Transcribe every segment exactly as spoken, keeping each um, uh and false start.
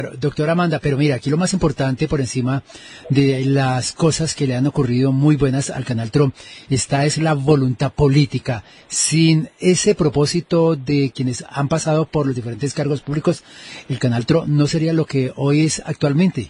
Doctora Amanda, pero mira, aquí lo más importante por encima de las cosas que le han ocurrido muy buenas al Canal Tro, esta es la voluntad política. Sin ese propósito de quienes han pasado por los diferentes cargos públicos, el Canal Tro no sería lo que hoy es actualmente.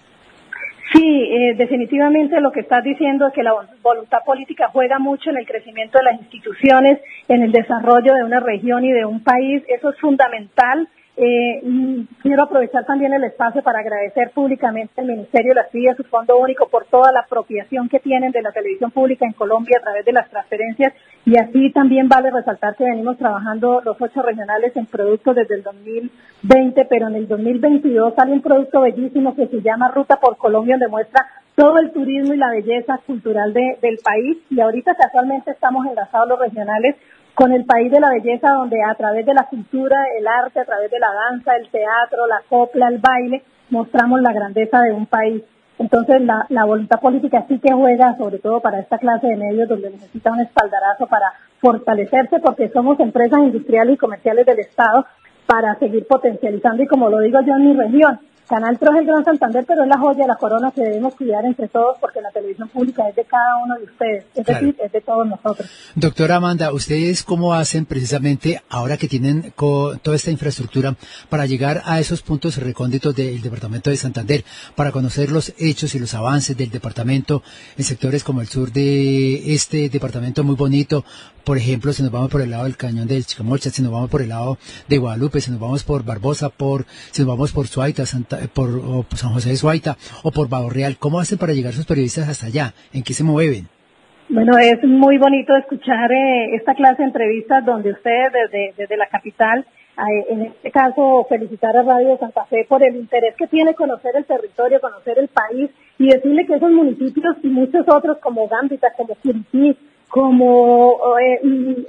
Sí, eh, definitivamente lo que estás diciendo es que la voluntad política juega mucho en el crecimiento de las instituciones, en el desarrollo de una región y de un país. Eso es fundamental. Eh, y quiero aprovechar también el espacio para agradecer públicamente al Ministerio de las T I A, su Fondo Único, por toda la apropiación que tienen de la televisión pública en Colombia a través de las transferencias, y así también vale resaltar que venimos trabajando los ocho regionales en productos desde el dos mil veinte, pero en el dos mil veintidós sale un producto bellísimo que se llama Ruta por Colombia, donde muestra todo el turismo y la belleza cultural de, del país, y ahorita casualmente estamos enlazados los regionales con el país de la belleza, donde a través de la cultura, el arte, a través de la danza, el teatro, la copla, el baile, mostramos la grandeza de un país. Entonces la, la voluntad política sí que juega, sobre todo para esta clase de medios, donde necesita un espaldarazo para fortalecerse, porque somos empresas industriales y comerciales del Estado, para seguir potencializando, y como lo digo yo en mi región, Canal Tro es el Gran Santander, pero es la joya de la corona que debemos cuidar entre todos, porque la televisión pública es de cada uno de ustedes, es claro. decir, es de todos nosotros. Doctora Amanda, ¿ustedes cómo hacen precisamente, ahora que tienen toda esta infraestructura, para llegar a esos puntos recónditos del departamento de Santander, para conocer los hechos y los avances del departamento en sectores como el sur de este departamento muy bonito? Por ejemplo, si nos vamos por el lado del Cañón del Chicamocha, si nos vamos por el lado de Guadalupe, si nos vamos por Barbosa, por si nos vamos por Suaita, Santa, por, o por San José de Suaita o por Bajo Real, ¿cómo hacen para llegar sus periodistas hasta allá? ¿En qué se mueven? Bueno, es muy bonito escuchar eh, esta clase de entrevistas donde ustedes desde, desde la capital, eh, en este caso felicitar a Radio Santa Fe por el interés que tiene conocer el territorio, conocer el país, y decirle que esos municipios y muchos otros como Gambita, como Curití, como eh,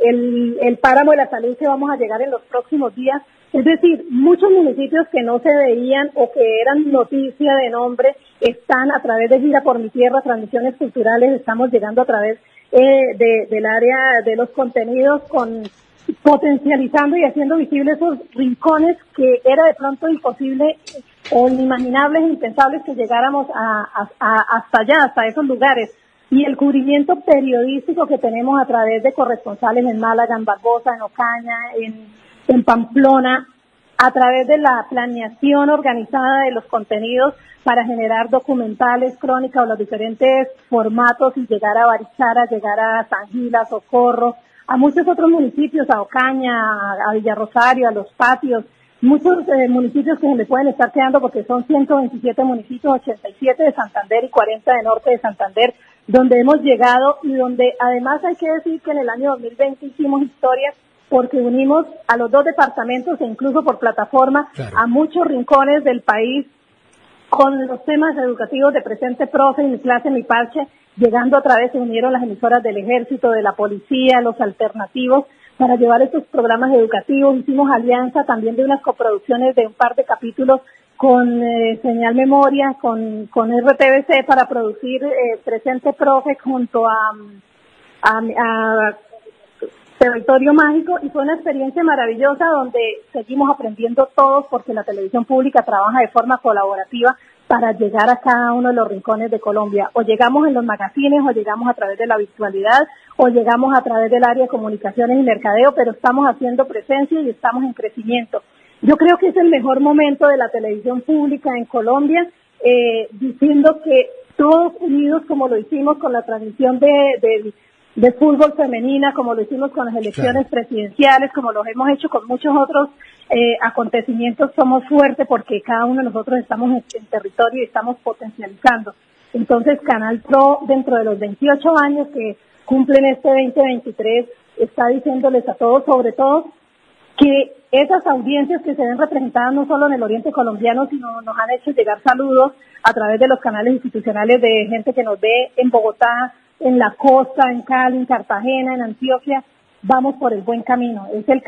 el, el Páramo de la Salud, que vamos a llegar en los próximos días. Es decir, muchos municipios que no se veían o que eran noticia de nombre están a través de Gira por mi Tierra, transmisiones culturales, estamos llegando a través eh, de, del área de los contenidos, con potencializando y haciendo visibles esos rincones que era de pronto imposible o inimaginables e impensables que llegáramos a, a, a, hasta allá, hasta esos lugares. Y el cubrimiento periodístico que tenemos a través de corresponsales en Málaga, en Barbosa, en Ocaña, en, en Pamplona, a través de la planeación organizada de los contenidos para generar documentales, crónicas o los diferentes formatos, y llegar a Barichara, llegar a San Gil, a Socorro, a muchos otros municipios, a Ocaña, a Villarrosario, a Los Patios, muchos eh, municipios que se le pueden estar quedando, porque son ciento veintisiete municipios, ochenta y siete de Santander y cuarenta de Norte de Santander, donde hemos llegado, y donde además hay que decir que en el año dos mil veinte hicimos historias, porque unimos a los dos departamentos e incluso por plataforma, claro, a muchos rincones del país con los temas educativos de Presente Profe y Mi Clase, Mi Parche. Llegando otra vez se unieron las emisoras del Ejército, de la Policía, los alternativos, para llevar estos programas educativos. Hicimos alianza también de unas coproducciones de un par de capítulos con eh, Señal Memoria, con, con R T V C, para producir eh, Presente Profe junto a, a, a Territorio Mágico, y fue una experiencia maravillosa donde seguimos aprendiendo todos, porque la televisión pública trabaja de forma colaborativa para llegar a cada uno de los rincones de Colombia. O llegamos en los magazines, o llegamos a través de la virtualidad, o llegamos a través del área de comunicaciones y mercadeo, pero estamos haciendo presencia y estamos en crecimiento. Yo creo que es el mejor momento de la televisión pública en Colombia, eh, diciendo que todos unidos, como lo hicimos con la transmisión de, de, de fútbol femenina, como lo hicimos con las elecciones, claro, presidenciales, como lo hemos hecho con muchos otros eh, acontecimientos, somos fuertes, porque cada uno de nosotros estamos en, en territorio y estamos potencializando. Entonces, Canal Tro, dentro de los veintiocho años que cumplen este veinte veintitrés, está diciéndoles a todos, sobre todo, que esas audiencias que se ven representadas no solo en el oriente colombiano, sino nos han hecho llegar saludos a través de los canales institucionales de gente que nos ve en Bogotá, en la costa, en Cali, en Cartagena, en Antioquia. Vamos por el buen camino. Es el